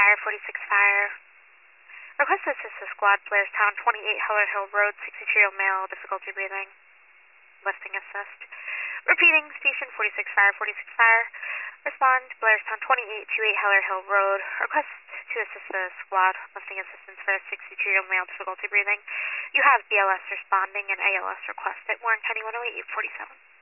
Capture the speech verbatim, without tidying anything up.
Fire, forty-six Fire. Request to assist the squad, Blairstown, twenty-eight Heller Hill Road, sixty-two-year-old male, difficulty breathing. Lifting assist. Repeating, Station forty-six Fire, forty-six Fire. Respond, Blairstown, twenty-eight twenty-eight Heller Hill Road. Request to assist the squad, lifting assistance for a sixty-two-year-old male, difficulty breathing. You have B L S responding and A L S requested. Warren County one oh eight, eight forty-seven.